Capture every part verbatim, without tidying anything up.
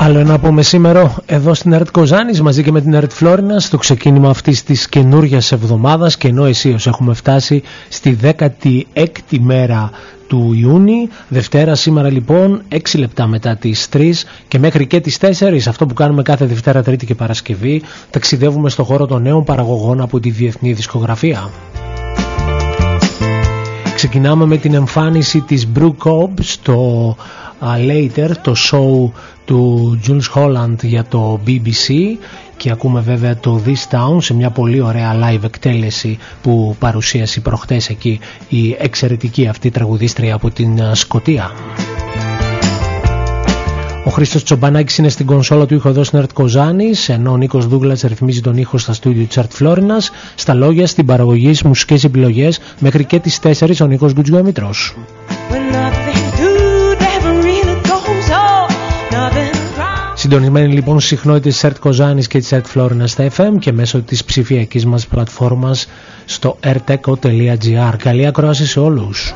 Άλλο ένα από μεσήμερο εδώ στην ΕΡΤ Κοζάνης μαζί και με την ΕΡΤ Φλόρινα στο ξεκίνημα αυτής της καινούργιας εβδομάδας, και ενώ αισίως έχουμε φτάσει στη δέκατη έκτη μέρα του Ιούνιου, Δευτέρα σήμερα λοιπόν, έξι λεπτά μετά τις τρεις και μέχρι και τις τέσσερις, αυτό που κάνουμε κάθε Δευτέρα, Τρίτη και Παρασκευή, ταξιδεύουμε στο χώρο των νέων παραγωγών από τη διεθνή δισκογραφία. Ξεκινάμε με την εμφάνιση της Brew Cobb στο uh, Later, το show του Jules Holland για το μπι μπι σι, και ακούμε βέβαια το This Town σε μια πολύ ωραία live εκτέλεση που παρουσίασε προχτές εκεί η εξαιρετική αυτή τραγουδίστρια από την Σκωτία. Ο Χρήστος Τσομπανάκης είναι στην κονσόλα του ήχου εδώ στην ΕΡΤ Κοζάνης, ενώ ο Νίκος Δούγκλας ρυθμίζει τον ήχο στα στούντιο της ΕΡΤ Φλόρινας. Στα λόγια, στην παραγωγή, στις μουσικές επιλογές, μέχρι και τις τέσσερις ο Νίκος Γκουτζιόμητρος. Συντονισμένοι λοιπόν στις συχνότητες της ΕΡΤ Κοζάνης και της ΕΡΤ Φλόρινας στα εφ εμ και μέσω της ψηφιακής μας πλατφόρμας στο erteco τελεία gr. Καλή ακρόαση σε όλους.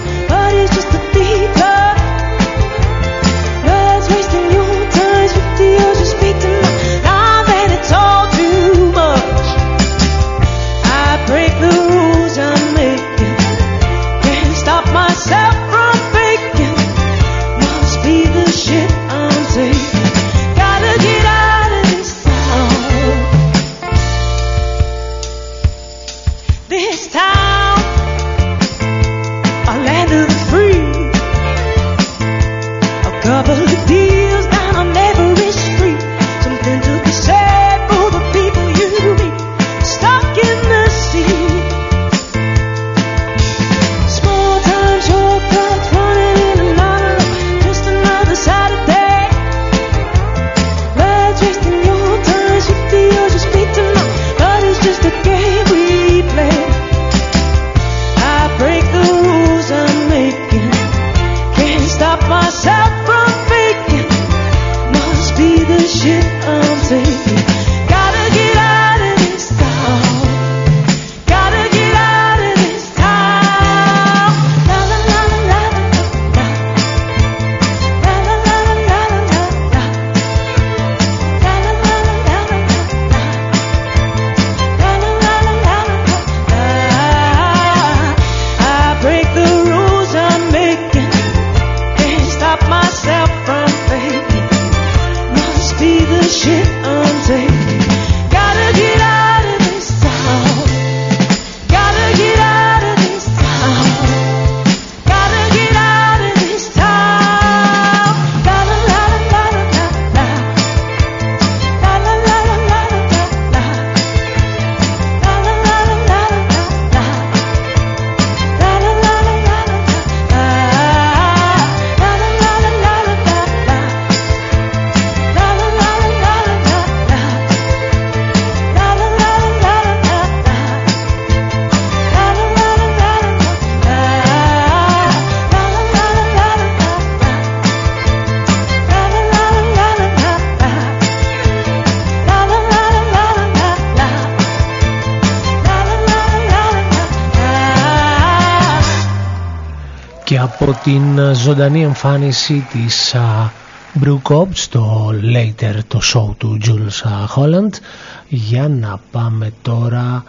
Από την ζωντανή εμφάνιση της uh, Brew Cobb στο Later, το show του Jules uh, Holland, για να πάμε τώρα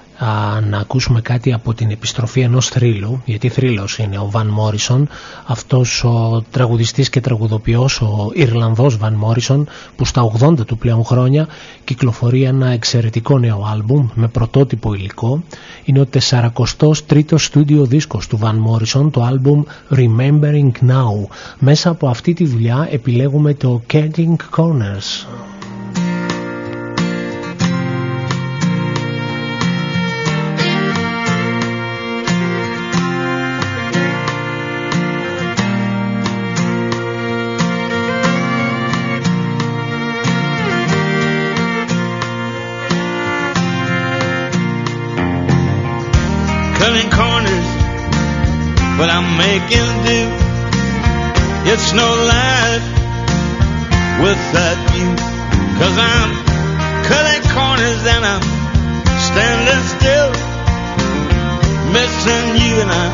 uh, να ακούσουμε κάτι από την επιστροφή ενός θρύλου, γιατί θρύλος είναι ο Van Morrison, αυτός ο τραγουδιστής και τραγουδοποιός, ο Ιρλανδός Van Morrison, που στα ογδόντα του πλέον χρόνια κυκλοφορεί ένα εξαιρετικό νέο άλμπουμ με πρωτότυπο υλικό. Είναι ο σαρανταοστός τρίτος στούντιο δίσκος του Van Morrison, το άλμπουμ Remembering Now. Μέσα από αυτή τη δουλειά επιλέγουμε το Cutting Corners. Cutting corners, what I'm making do. It's no life without you. Cause I'm cutting corners and I'm standing still, missing you, and I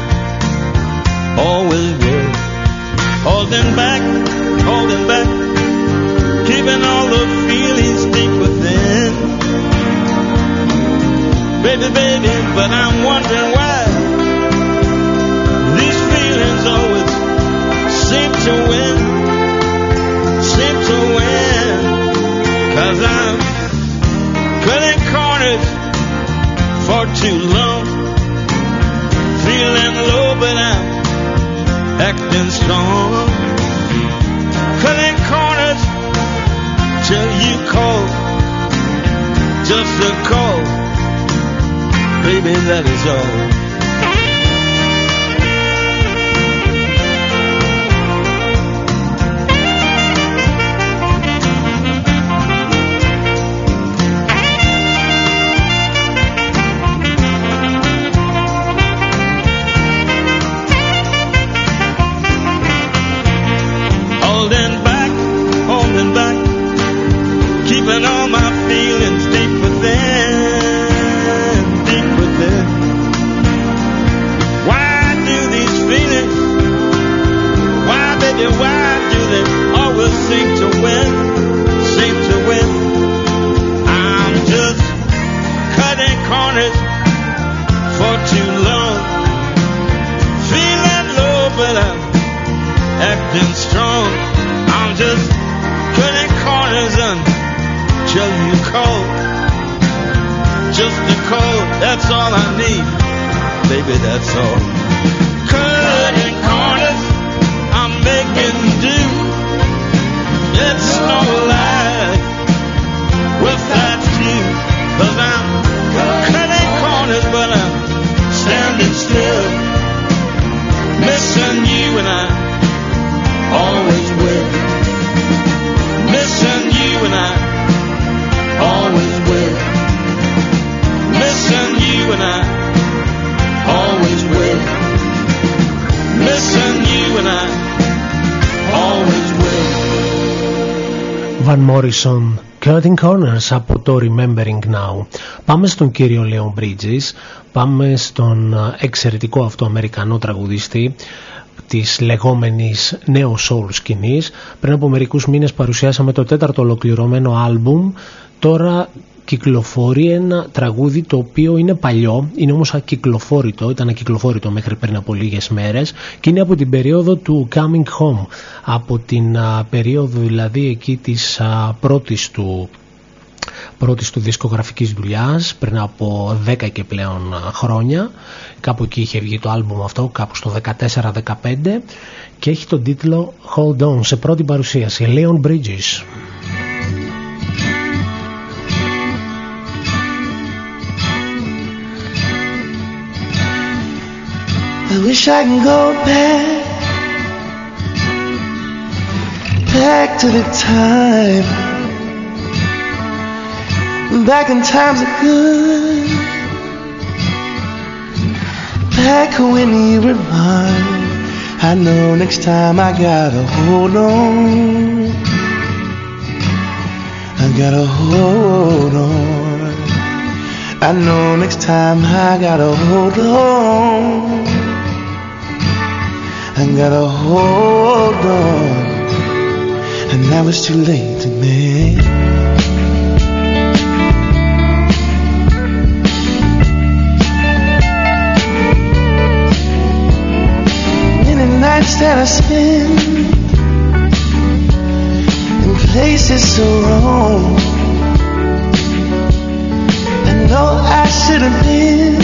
always will. Holding back, holding back, baby, baby, but I'm wondering why these feelings always seem to win, seem to win, 'cause I'm cutting corners for too long, feeling low but I'm acting strong, cutting corners till you call, just a call, baby, that is all. Holding back, holding back, keeping all my feelings deep within, deep within. Why do these feelings, why baby, why do they always seem to win, seem to win? I'm just cutting corners for too long, feeling low but I'm acting strong. I'm just cutting corners until you call, just a call, that's all I need, baby, that's all. Cutting corners, I'm making do, it's no lie without you, 'cause I'm cutting corners but I'm standing still, missing you and I always will, missing you and I always will, missing you and I always will, missing you and I always will. Van Morrison, Cutting Corners από το Remembering Now. Πάμε στον κύριο Leon Bridges, πάμε στον εξαιρετικό αυτό Αμερικανό τραγουδιστή της λεγόμενης νέο soul σκηνής. Πριν από μερικούς μήνες παρουσιάσαμε το τέταρτο ολοκληρωμένο άλμπουμ. Τώρα κυκλοφορεί ένα τραγούδι το οποίο είναι παλιό, είναι όμως ακυκλοφόρητο, ήταν ακυκλοφόρητο μέχρι πριν από λίγες μέρες και είναι από την περίοδο του Coming Home, από την α, περίοδο δηλαδή εκεί της α, πρώτης του πρώτης του δισκογραφικής δουλειάς πριν από δέκα και πλέον χρόνια. Κάπου εκεί είχε βγει το άλμπουμ αυτό, κάπου στο δεκατέσσερα δεκαπέντε, και έχει τον τίτλο Hold On σε πρώτη παρουσίαση, Leon Bridges. I wish I can go back, back to the time, back in times of good, back when you were mine. I know next time I gotta hold on, I gotta hold on. I know next time I gotta hold on, I gotta hold on. And now it's too late to make. Many nights that I spend in places so wrong, I know I should have been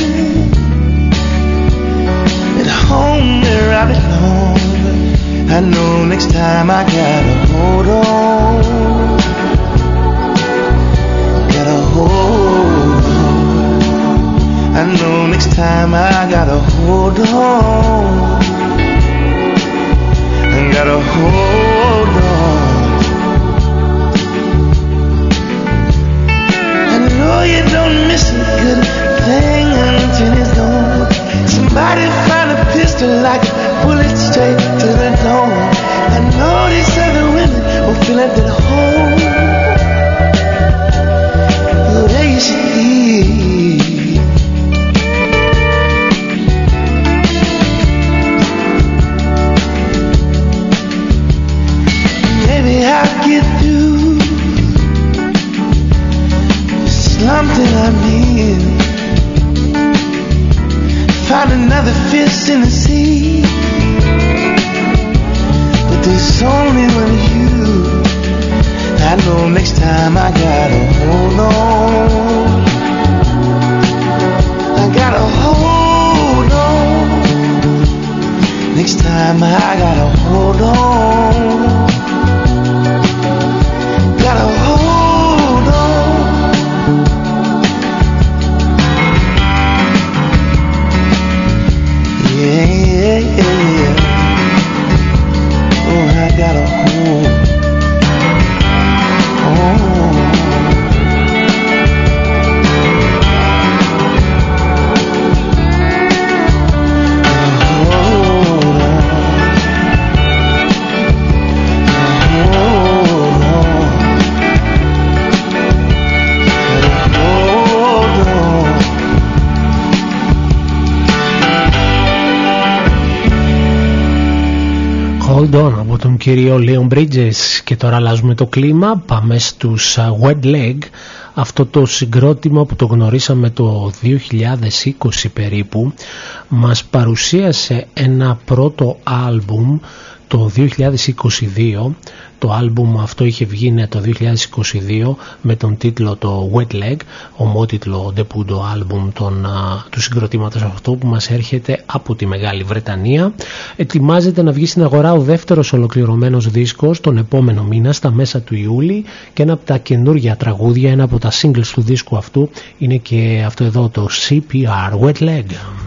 at home where I belong. I know next time I gotta hold on, gotta hold on. I know next time I gotta hold on, I gotta hold on. I know you don't miss a good thing until it's gone. Somebody find a pistol like a bullet straight to the dome. I know these other women won't feel like they're home. Oh, there you should be. Maybe I'll get through the slump that I'm in. find another fish in the sea. But there's only one of you. I know next time I gotta hold on. I gotta hold on. Next time I gotta hold on. Gotta hold on. Yeah, yeah, yeah. Oh, I gotta hold on. Hold on από τον κύριο Leon Bridges. Και τώρα αλλάζουμε το κλίμα, πάμε στους Wet Leg, αυτό το συγκρότημα που το γνωρίσαμε το δύο χιλιάδες είκοσι περίπου. Μας παρουσίασε ένα πρώτο άλμπουμ το δύο χιλιάδες είκοσι δύο. Το άλμπουμ αυτό είχε βγει το δύο χιλιάδες είκοσι δύο με τον τίτλο το Wet Leg, ομότιτλο ντεπούντο άλμπουμ των, α, του συγκροτήματος αυτό που μας έρχεται από τη Μεγάλη Βρετανία. Ετοιμάζεται να βγει στην αγορά ο δεύτερος ολοκληρωμένος δίσκος τον επόμενο μήνα στα μέσα του Ιούλη, και ένα από τα καινούργια τραγούδια, ένα από τα singles του δίσκου αυτού είναι και αυτό εδώ, το σι πι αρ, Wet Leg.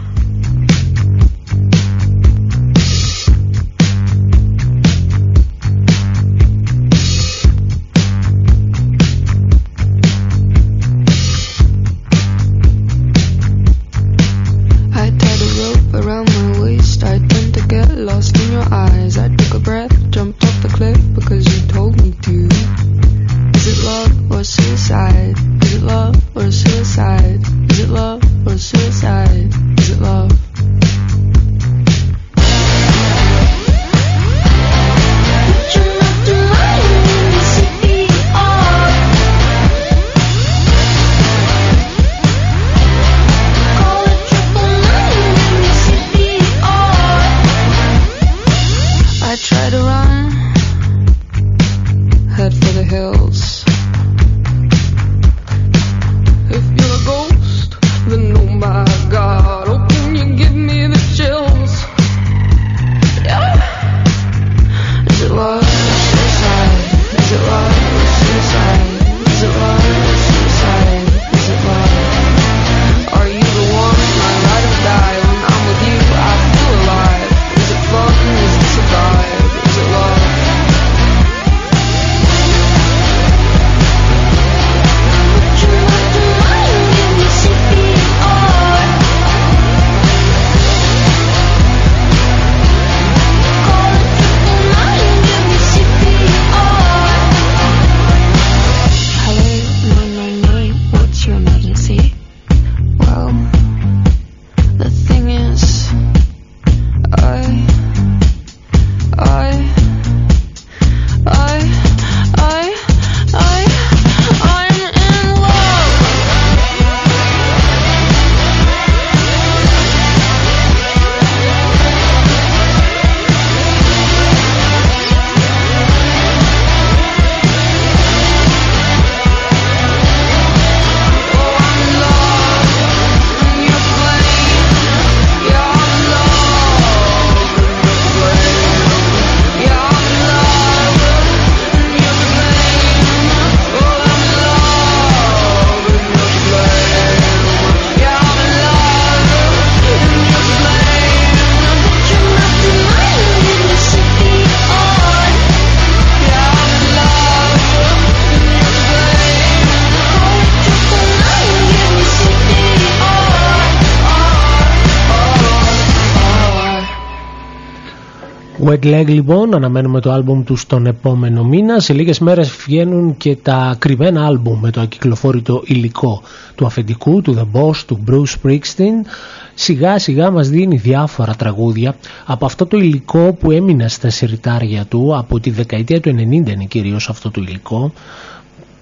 Wet Leg λοιπόν, αναμένουμε το άλμπουμ τους τον επόμενο μήνα. Σε λίγες μέρες βγαίνουν και τα κρυμμένα άλμπουμ με το ακυκλοφόρητο υλικό του αφεντικού, του The Boss, του Bruce Springsteen. Σιγά σιγά μας δίνει διάφορα τραγούδια από αυτό το υλικό που έμεινε στα συρτάρια του από τη δεκαετία του ενενήντα, είναι κυρίως αυτό το υλικό.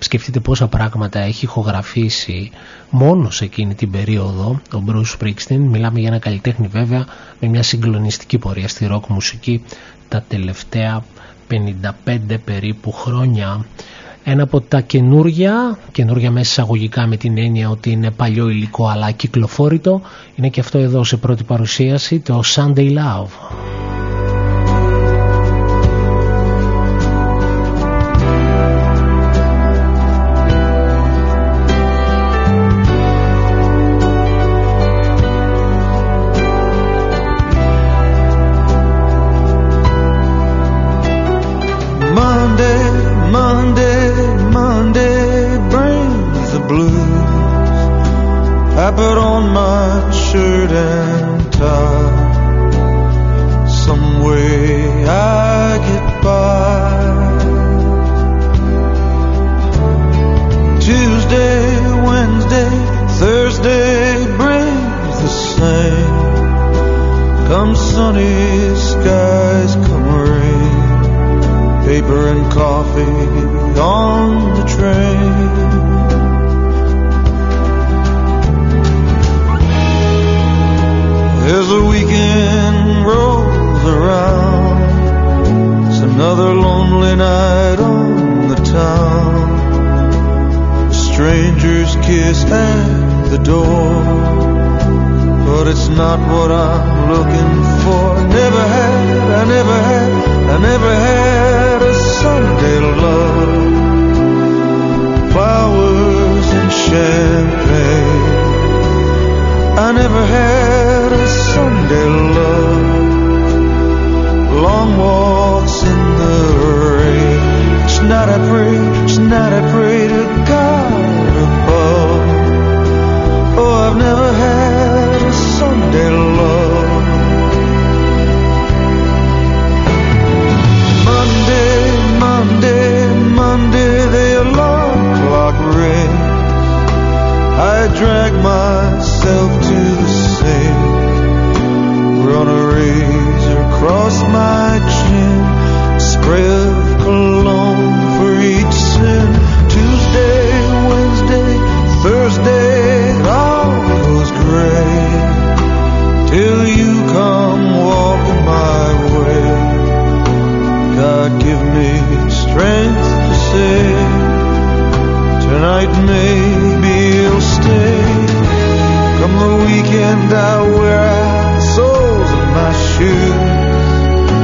Σκεφτείτε πόσα πράγματα έχει ηχογραφήσει μόνο σε εκείνη την περίοδο ο Bruce Springsteen. Μιλάμε για ένα καλλιτέχνη βέβαια με μια συγκλονιστική πορεία στη rock μουσική τα τελευταία πενήντα πέντε περίπου χρόνια. Ένα από τα καινούργια, καινούργια μέσα εισαγωγικά με την έννοια ότι είναι παλιό υλικό αλλά κυκλοφόρητο, είναι και αυτό εδώ σε πρώτη παρουσίαση, το Sunday Love. I put on my shirt and tie. Some way I get by. Tuesday, Wednesday, Thursday brings the same. Come sunny skies, come rain. Paper and coffee on the train. As the weekend rolls around, it's another lonely night on the town. A stranger's kiss at the door, but it's not what I'm looking for. Never had, I never had, I never had a Sunday love. Flowers and champagne, I never had a Sunday love. Long walks in the rain. Each night I pray, each night I pray to God above. Oh, I've never had a Sunday love. Monday, Monday, Monday, the alarm clock rings. I drag myself to the sink, run a razor across my chin, spray of cologne for each sin. Tuesday, Wednesday, Thursday, it all goes gray, till you come walking my way. God give me strength to say, tonight maybe you'll stay. Come the weekend I wear out the soles of my shoes.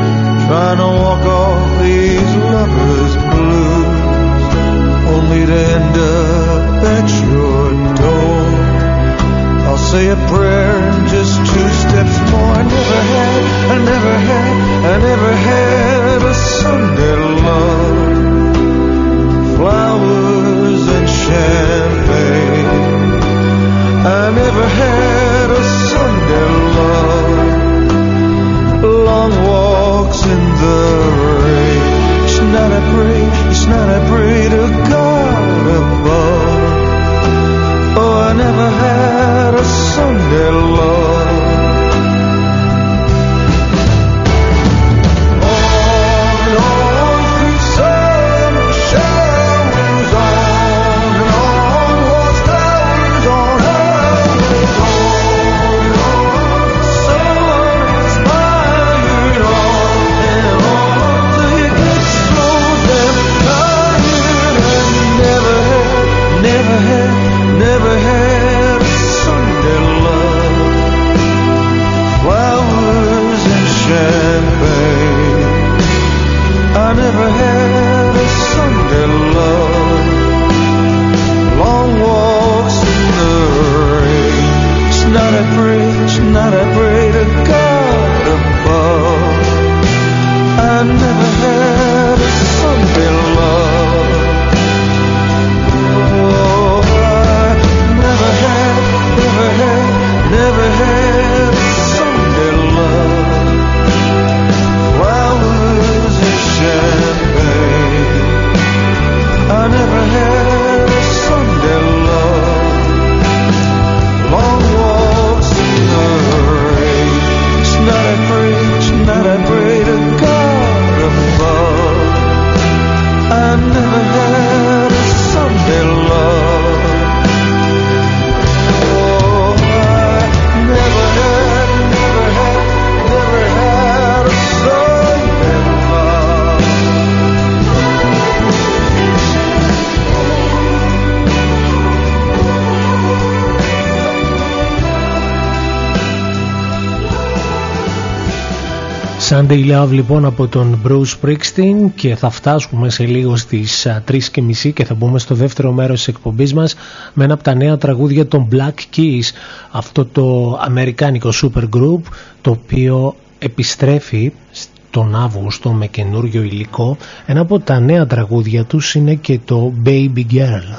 Sunday Love λοιπόν από τον Bruce Springsteen, και θα φτάσουμε σε λίγο στις τρεις και μισή και θα μπούμε στο δεύτερο μέρος της εκπομπής μας με ένα από τα νέα τραγούδια των Black Keys, αυτό το αμερικάνικο super group το οποίο επιστρέφει τον Αύγουστο με καινούριο υλικό. Ένα από τα νέα τραγούδια τους είναι και το Baby Girl.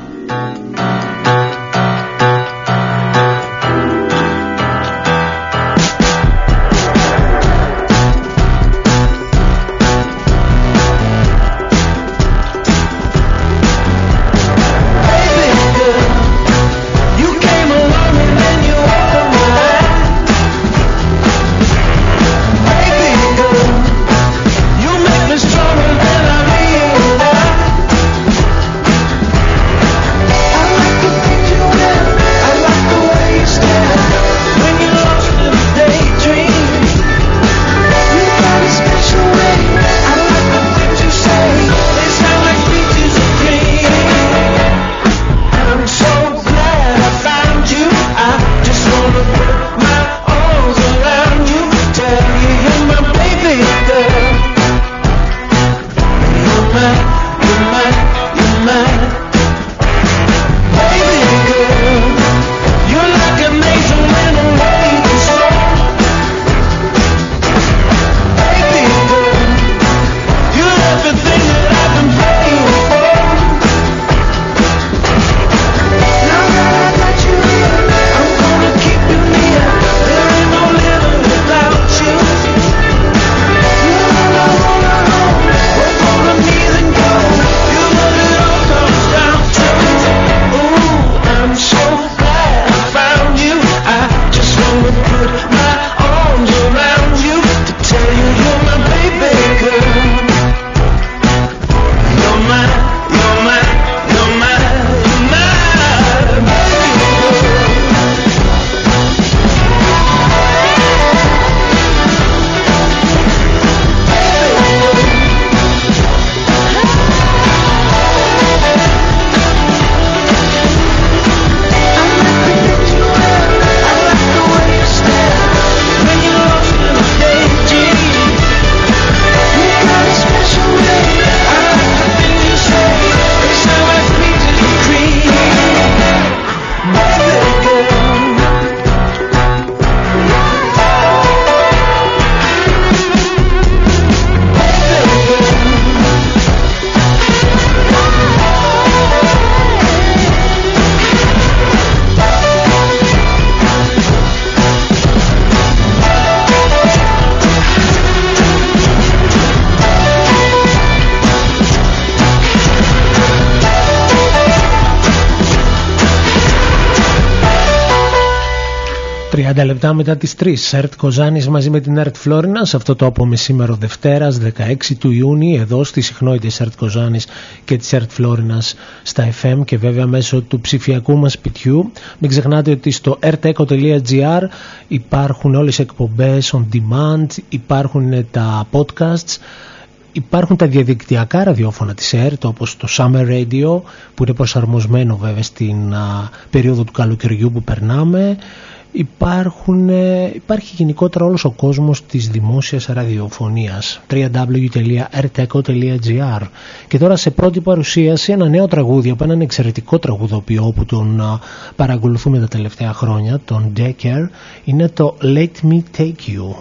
τριάντα λεπτά μετά τις τρεις, Σερτ Κοζάνης μαζί με την Ερτ Φλόρινα σε αυτό το απομεσήμερο Δευτέρας δεκαέξι του Ιούνιου, εδώ στις συχνότητες Σερτ Κοζάνης και της Ερτ Φλόρινας στα εφ εμ και βέβαια μέσω του ψηφιακού μας σπιτιού. Μην ξεχνάτε ότι στο erteco τελεία gr υπάρχουν όλες οι εκπομπές on demand, υπάρχουν τα podcasts, υπάρχουν τα διαδικτυακά ραδιόφωνα της ΕΡΤ όπως το Summer Radio που είναι προσαρμοσμένο βέβαια στην α, περίοδο του καλοκαιριού που περνάμε. Υπάρχουν, υπάρχει γενικότερα όλος ο κόσμος της δημόσιας ραδιοφωνίας, double-u double-u double-u τελεία erteco τελεία gr. Και τώρα σε πρώτη παρουσίαση ένα νέο τραγούδι από έναν εξαιρετικό τραγουδοποιό που τον α, παρακολουθούμε τα τελευταία χρόνια, τον Decker, είναι το Let Me Take You.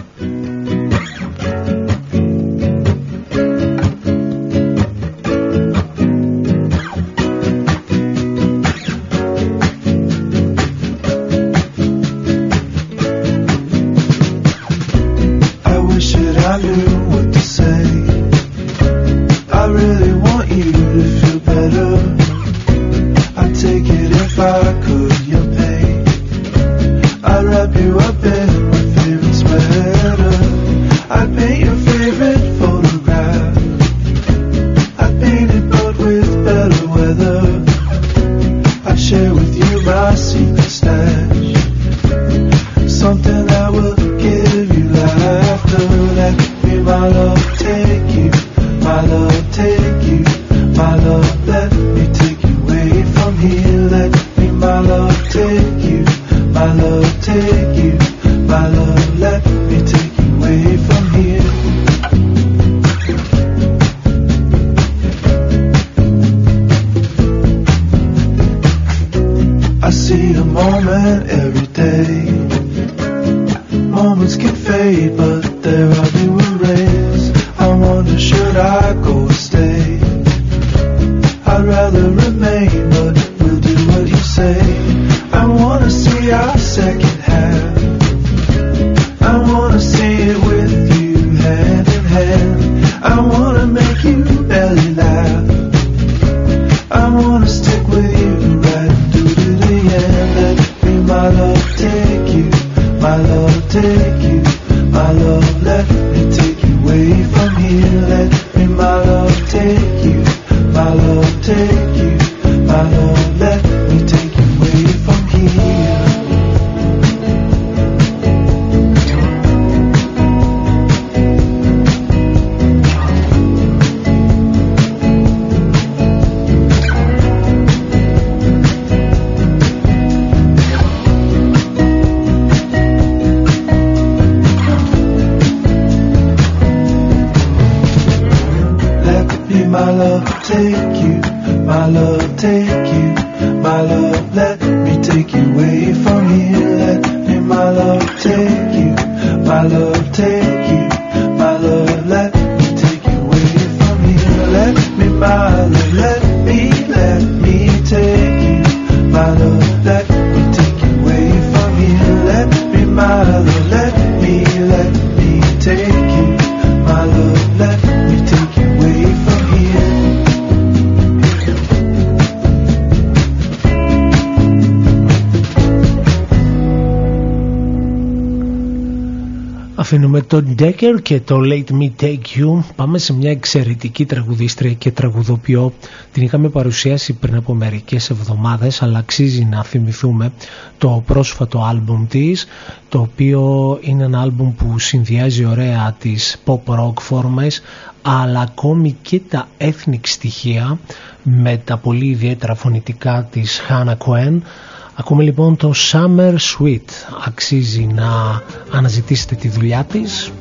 I knew what to say. I really want you to feel better. I'd take it if I could, your pain. I'd wrap you up in my favorite sweater. I'd paint your favorite photograph. I'd paint it but with better weather. I'd share with you my secret stash. Something that will give you laughter. Let me, my love, take you. My love, take you. My love, let me take you away from here. Let me, my love, take you. My love, take you. My love, let me take you away from see a moment every day. Moments can fade, but there are new arrays. I wonder, should I go or stay? I'd rather remain, but we'll do what you say. I wanna see our second half. I wanna see it with you, hand in hand. I wanna make you belly laugh. I wanna stick with you right through to the end. Let me, my love, take you, my love, take you, my love, let me take you away from here. Let me, my love, take you, my love, take you, my love, let me take you away from here. My love, take you, my love, take you, my love, let me take you away from here. Let me, my love, take you, my love, take you, my love, let me take you away from here. Let me, my love, let me, let me take you, my love, let me take you away from here. Let me, my love, let me, let me take you, my love, let me take you away from here. Αφήνουμε τον Decker και το Let Me Take You. Πάμε σε μια εξαιρετική τραγουδίστρια και τραγουδοποιό. Την είχαμε παρουσιάσει πριν από μερικές εβδομάδες, αλλά αξίζει να θυμηθούμε το πρόσφατο άλμπουμ της, το οποίο είναι ένα άλμπουμ που συνδυάζει ωραία τις pop rock φόρμες, αλλά ακόμη και τα ethnic στοιχεία με τα πολύ ιδιαίτερα φωνητικά της Hannah Cohen. Ακούμε λοιπόν το Summer Sweet. Αξίζει να αναζητήσετε τη δουλειά της.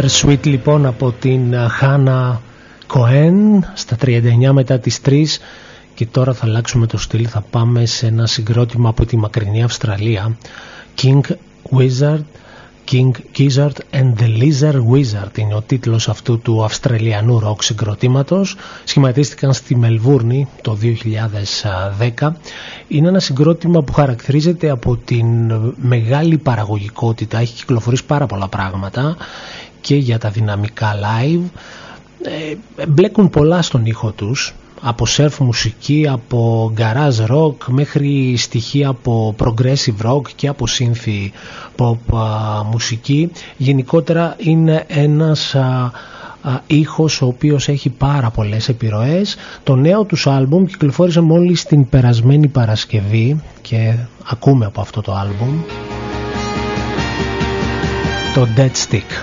Bittersweet λοιπόν από την Hannah Cohen στα τριάντα εννιά μετά τις τρεις. Και τώρα θα αλλάξουμε το στυλ, θα πάμε σε ένα συγκρότημα από τη μακρινή Αυστραλία, King Wizard, King Gizzard and the Lizard Wizard είναι ο τίτλος αυτού του αυστραλιανού ροκ συγκροτήματος. Σχηματίστηκαν στη Μελβούρνη το δύο χιλιάδες δέκα. Είναι ένα συγκρότημα που χαρακτηρίζεται από την μεγάλη παραγωγικότητα, έχει κυκλοφορήσει πάρα πολλά πράγματα και για τα δυναμικά live. Ε, μπλέκουν πολλά στον ήχο τους, από surf μουσική, από garage rock μέχρι στοιχεία από progressive rock και από synth pop α, μουσική. Γενικότερα είναι ένας α, α, ήχος ο οποίος έχει πάρα πολλές επιρροές. Το νέο τους άλμπουμ κυκλοφόρησε μόλις την περασμένη Παρασκευή και ακούμε από αυτό το άλμπουμ το Dead Stick.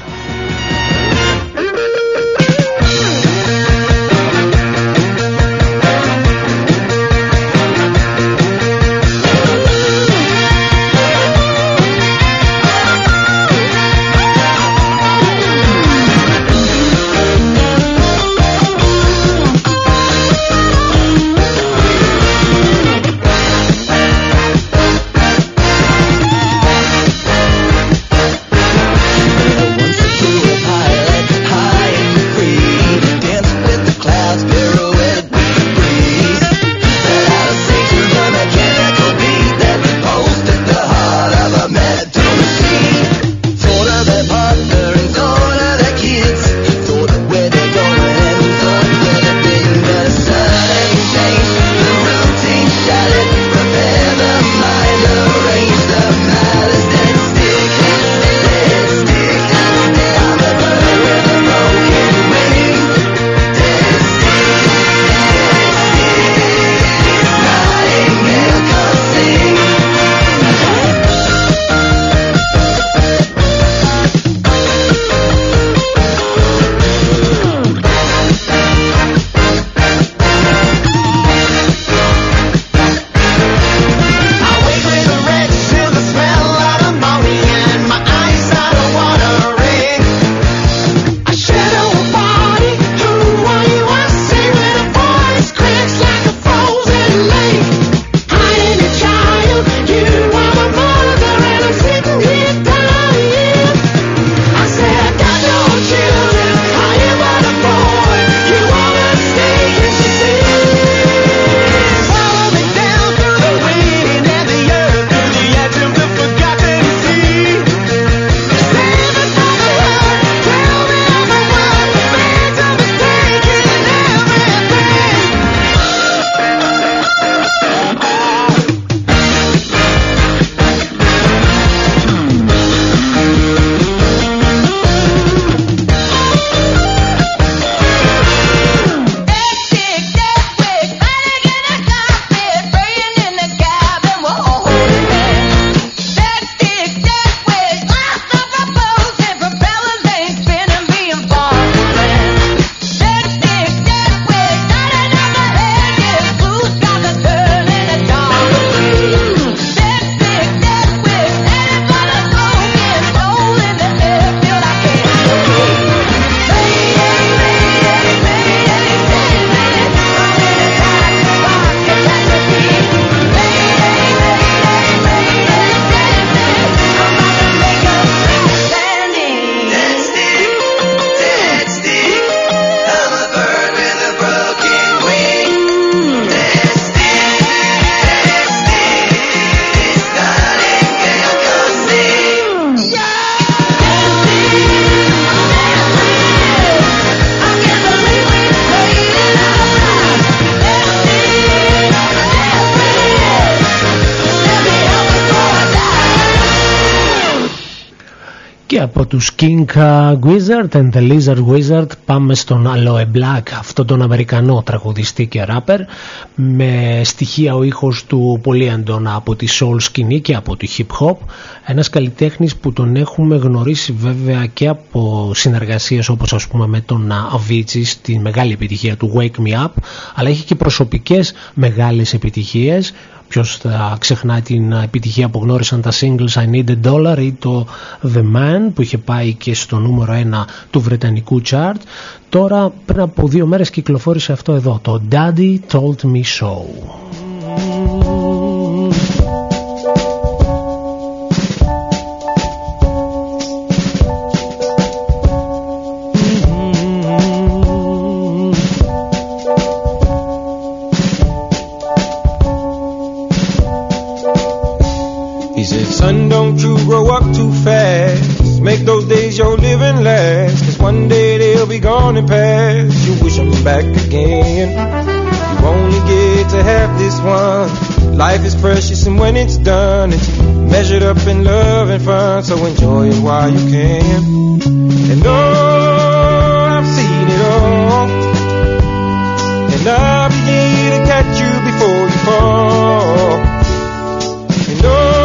Και από τους King Gizzard and the Lizard Wizard πάμε στον Aloe Black, αυτόν τον Αμερικανό τραγουδιστή και ράπερ, με στοιχεία ο ήχος του πολύ έντονα από τη soul σκηνή και από τη hip hop. Ένας καλλιτέχνης που τον έχουμε γνωρίσει βέβαια και από συνεργασίες όπως ας πούμε με τον Avicii στη μεγάλη επιτυχία του Wake Me Up, αλλά έχει και προσωπικές μεγάλες επιτυχίες. ποιος θα ξεχνάει την επιτυχία που γνώρισαν τα singles I Need a Dollar ή το The Man που είχε πάει και στο νούμερο ένα του βρετανικού chart. Τώρα πριν από δύο μέρες κυκλοφόρησε αυτό εδώ, το Daddy Told Me So. Son, don't you grow up too fast. Make those days you're living last. Cause one day they'll be gone and past. You wish them back again. You only get to have this one. Life is precious and when it's done, it's measured up in love and fun. So enjoy it while you can. And oh, I've seen it all. And I'll be here to catch you before you fall. And oh,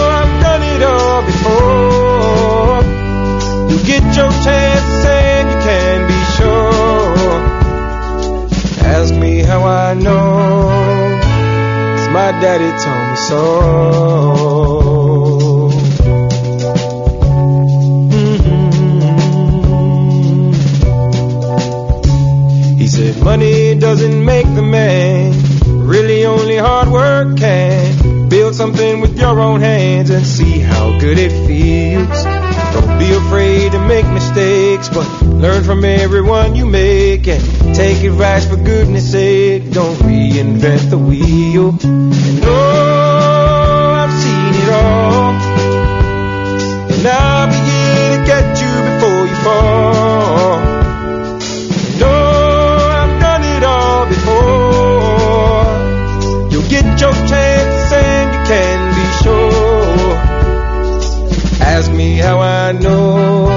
before you get your chance and you can be sure. Ask me how I know, 'cause my daddy told me so. Mm-hmm. He said money doesn't make the man, really only hard work can. Build something with your own hands and see how good it feels. Don't be afraid to make mistakes, but learn from everyone you make and take advice for goodness sake. Don't reinvent the wheel. And oh, I've seen it all. And I'll be here to get you before you fall. And oh, I've done it all before. You'll get your chance and you can be sure. Ask me how I know,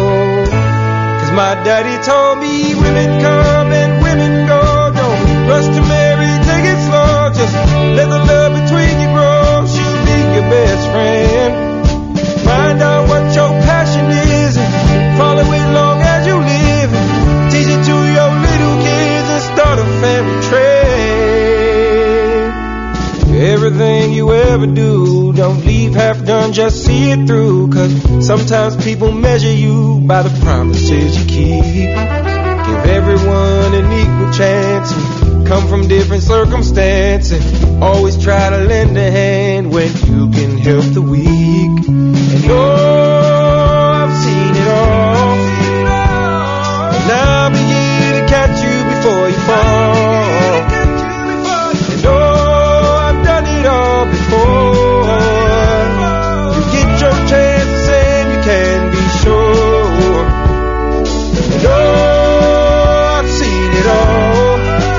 'cause my daddy told me women come and women go. Don't rush to marry, take it slow. Just let the love between you grow. She'll be your best friend. Find out what your passion is and follow it long as you live. And teach it to your little kids and start a family trade. Everything you ever do, don't leave half done, just see it through. 'Cause sometimes people measure you by the promises you keep. Give everyone an equal chance. We come from different circumstances. Always try to lend a hand when you can help the weak. And oh, I've seen it all. And I'll be here to catch you before you fall. And oh, I've done it all before. You get your chance and you can be sure. And oh, I've seen it all.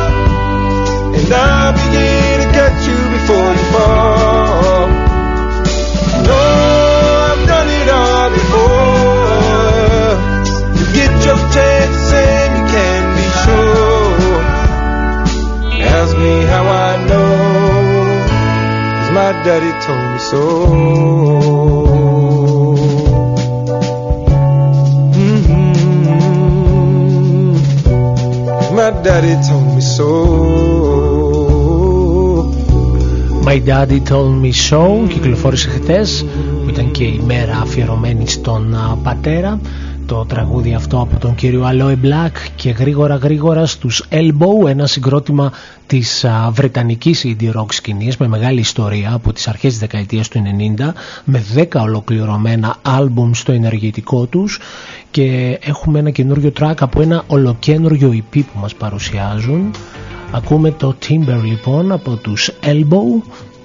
And I'll be here to catch you before you fall. And oh, I've done it all before. You get your chance and you can be sure. Ask me how I know, 'cause my daddy told me so. Mm-hmm. My daddy told me so. My Daddy Told Me So κυκλοφόρησε χτες, που ήταν και η μέρα αφιερωμένη στον πατέρα. Το τραγούδι αυτό από τον κύριο Aloe Black. Και γρήγορα γρήγορα στους Elbow, ένα συγκρότημα της α, βρετανικής indie rock σκηνής με μεγάλη ιστορία από τις αρχές της δεκαετίας του ενενήντα, με δέκα ολοκληρωμένα άλμπουμ στο ενεργητικό τους, και έχουμε ένα καινούριο track από ένα ολοκένουργιο ι πι που μας παρουσιάζουν. Ακούμε το Timber λοιπόν από τους Elbow.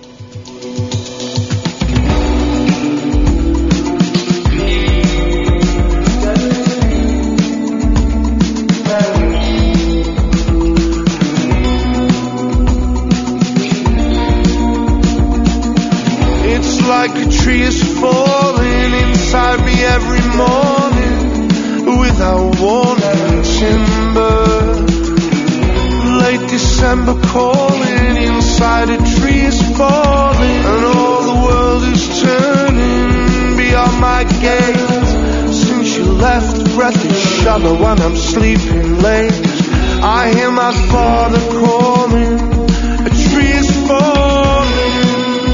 Like a tree is falling inside me every morning without warning. Timber, late December calling inside a tree is falling, and all the world is turning beyond my gate. Since you left, breath is shallow when I'm sleeping late. I hear my father calling, a tree is falling.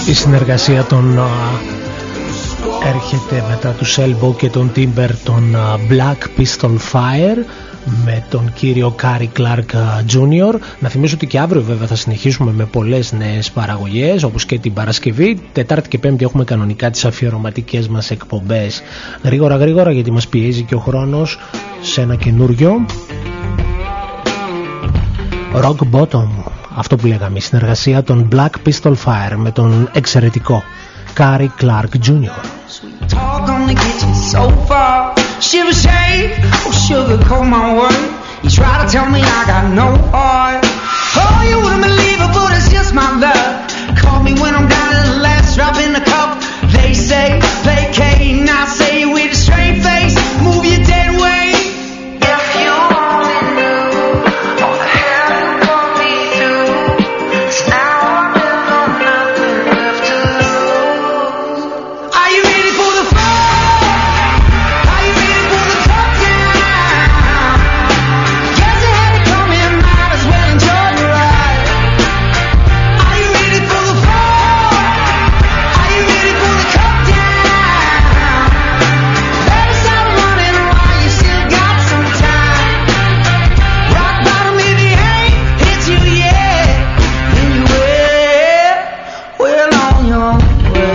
Η συνεργασία των uh, έρχεται μετά τους Elbow και τον Timber, τον uh, Black Pistol Fire με τον κύριο Gary Clark Junior Να θυμίσω ότι και αύριο βέβαια θα συνεχίσουμε με πολλές νέες παραγωγές, όπως και την Παρασκευή. Τετάρτη και Πέμπτη έχουμε κανονικά τις αφιερωματικές μας εκπομπές. Γρήγορα γρήγορα, γιατί μας πιέζει και ο χρόνος, σε ένα καινούριο Rock Bottom, αυτό που λέγαμε, η συνεργασία των Black Pistol Fire με τον εξαιρετικό Gary Clark Junior Talk on the kitchen sofa, shiver shake, oh sugar coat my word. You try to tell me I got no heart. Oh, you wouldn't believe it, but it's just my luck. Call me when I'm down to the last drop in the cup. They say placate, and I say with a straight face, move your dead weight. If you only knew all the hell you put me through, 'cause now I'm living on nothing left to lose. Are you ready for the fall? Are you ready for the top down? Guess it had to come in, might as well enjoy the ride. Are you ready for the fall? Are you ready for the cut down? Better stop running while you still got some time. Rock bottom if you ain't hit you yet, then you will, well on your way.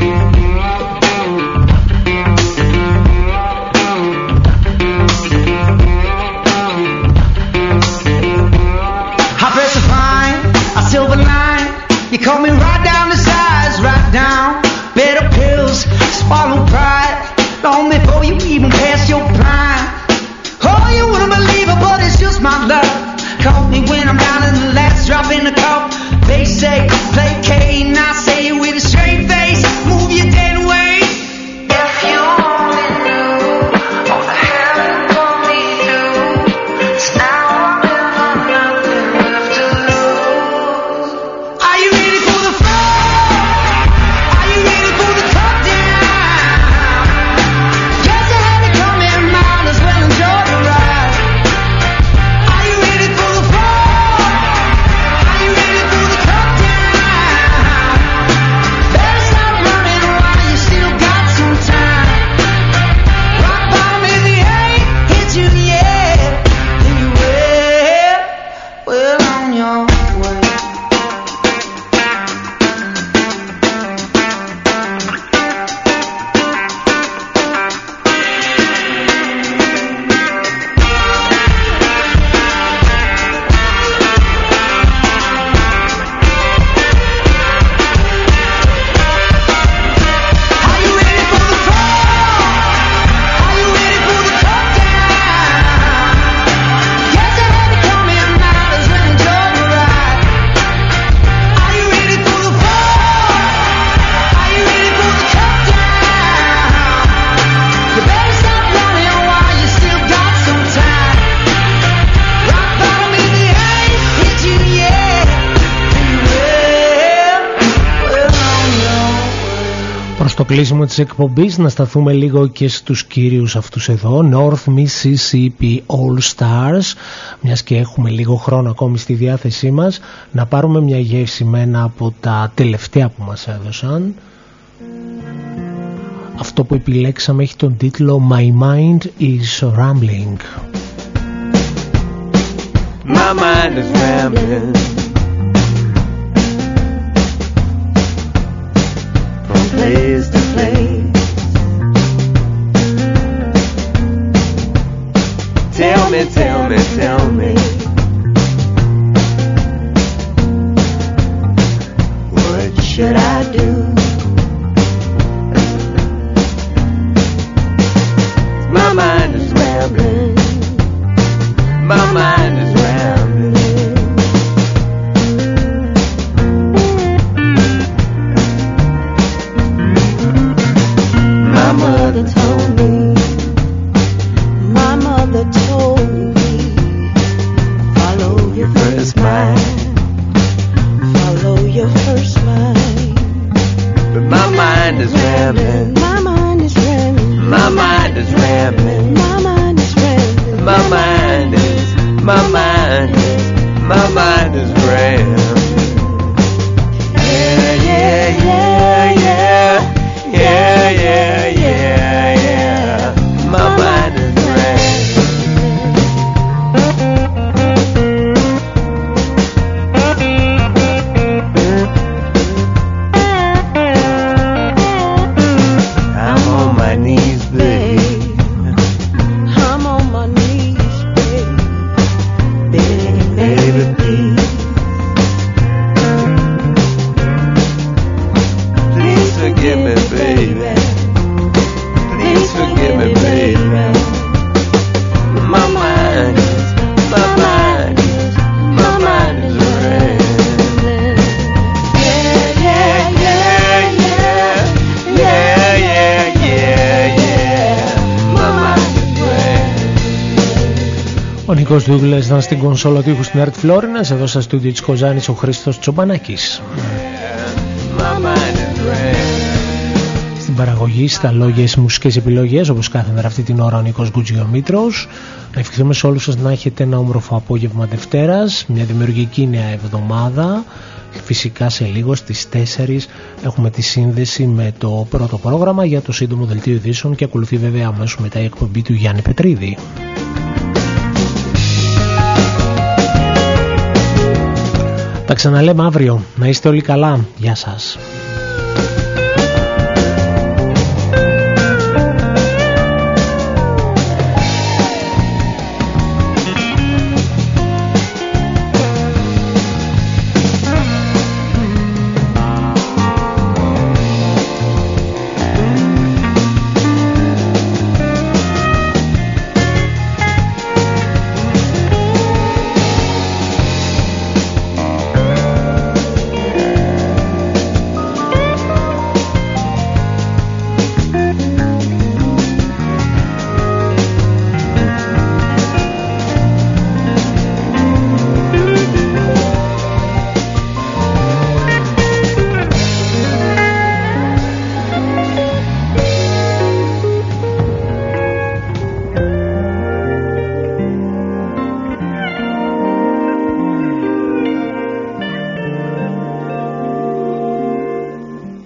I press a fine, a silver line. You call me right down the sides, right down. Better pills, swallow pride. Long before you even pass your prime. Oh, you wouldn't believe it, but it's just my luck. Call me when I'm down in the last drop in the cup. They say placate, and I say it with a straight face. Move your dead weight. If you only knew all the hell you put me through, 'cause now I'm living on nothing left to lose. Are you ready for the fall? Are you ready for the cut down? Guess I had to come in, might as well enjoy the ride. Are you ready for the fall? Are you ready for the cut down? Better stop running while you still got some time. Rock bottom if you ain't hit you yet, then you will, well on your way. Are you ready for the fall? Are you ready for the cut down? Guess I had to come in, might as well enjoy the ride. Are you ready for the fall? Are you ready for the cut down? You better stop running while you still got some time. Rock bottom if you ain't hit you yet, then you will, well on your way. Προς το κλείσιμο της εκπομπής να σταθούμε λίγο και στους κύριους αυτούς εδώ, North Mississippi All Stars, μιας και έχουμε λίγο χρόνο ακόμη στη διάθεσή μας, να πάρουμε μια γεύση με ένα από τα τελευταία που μας έδωσαν. Αυτό που επιλέξαμε έχει τον τίτλο My Mind is Rambling. My mind is rambling from place to place. Tell me, tell me, tell me, what should I do? My mind is rambling. My mind is rambling. My mother told me, my mother told me, follow your first mind, follow your first mind. But my mind is rambling. My mind is rambling. My mind is rambling. My mind is rambling. My mind is, my mind is, my mind is rambling. Yeah, yeah, yeah. Ο Νίκος Δούγλες ήταν στην κονσόλα του ήχου στην Art Florines. Εδώ στα στούντιο της Κοζάνης ο Χρήστος Τσομπανάκης. Στην παραγωγή, στα λόγια, στις μουσικές επιλογές, όπως κάθε μέρα αυτή την ώρα ο Νίκος Γκουτζιομήτρος. Να ευχηθούμε σε όλους σας να έχετε ένα όμορφο απόγευμα Δευτέρας, μια δημιουργική νέα εβδομάδα. Φυσικά σε λίγο στις τέσσερις έχουμε τη σύνδεση με το πρώτο πρόγραμμα για το σύντομο δελτίο ειδήσεων και ακολουθεί βέβαια αμέσως μετά η εκπομπή του Γιάννη Πετρίδη. Τα ξαναλέμε αύριο. Να είστε όλοι καλά. Γεια σας.